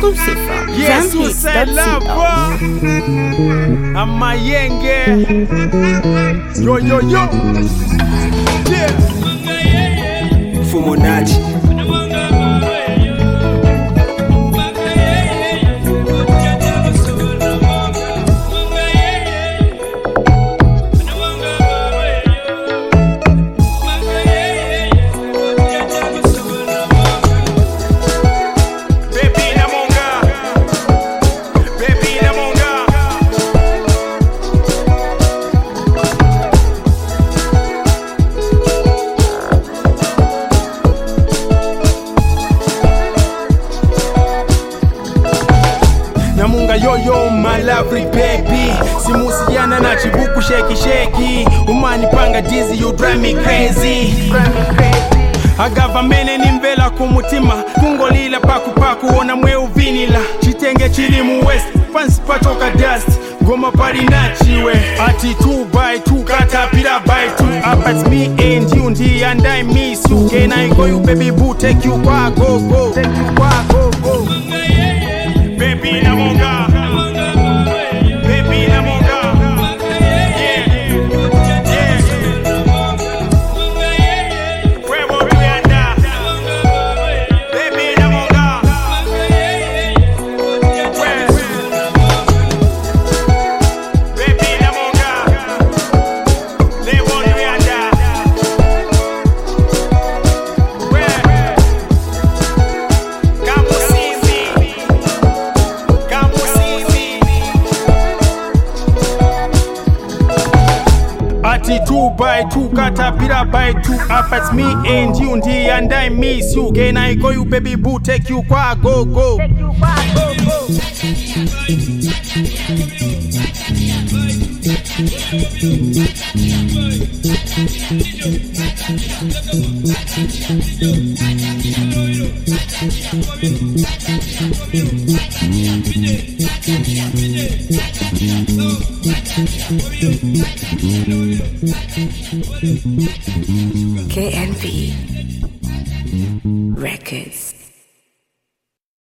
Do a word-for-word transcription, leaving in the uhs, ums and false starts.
exclusive from Yes, who said love, bro? I'm my yenge. Yo, yo, yo. Yeah. Fumonachi. Yo yo my lovely baby, simusiana na chibuku sheki sheki. Umani panga dizzy, you drive me crazy. Agava mene nimvela kumutima, kungolila paku paku ona mwe uvinila. Chitenge chili mu west, fancy patoka dust. Goma pari nachiwe, ati two by two, katapira by two. Up at me and you ndi and I miss you. Can I go you baby boo, take you kwa go go. Take you kwa go go. Baby namonga. Two by two, katapira by two. Up at me and you ndi and I miss you. Can I go you baby boo, take you kwa go go. Take you kwa go go. K N V Records.